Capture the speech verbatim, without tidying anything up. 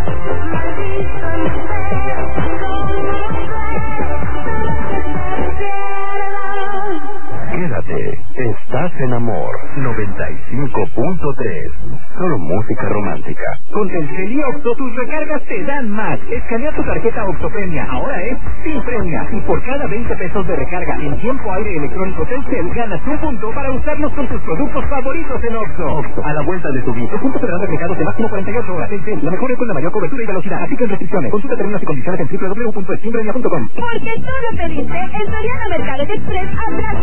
Quédate, estás en Amor noventa y cinco punto tres. Solo música romántica. Con Telcel y Oxxo tus recargas te dan más. Escanea tu tarjeta Oxxo Premia. Ahora es sin premia. Y por cada veinte pesos de recarga en tiempo aire electrónico Telcel, ganas un punto para usarlos con tus productos favoritos en Oxxo. Oxxo, a la vuelta de tu vida. Puntos federal de recargos de máximo cuarenta y ocho horas. Telcel, la mejor red con la mayor cobertura y velocidad. Así que en restricciones. Consulta términos y condiciones en doble u doble u doble u punto eximpremia punto com. Porque tú lo pediste, en Soriana Mercados Express habrá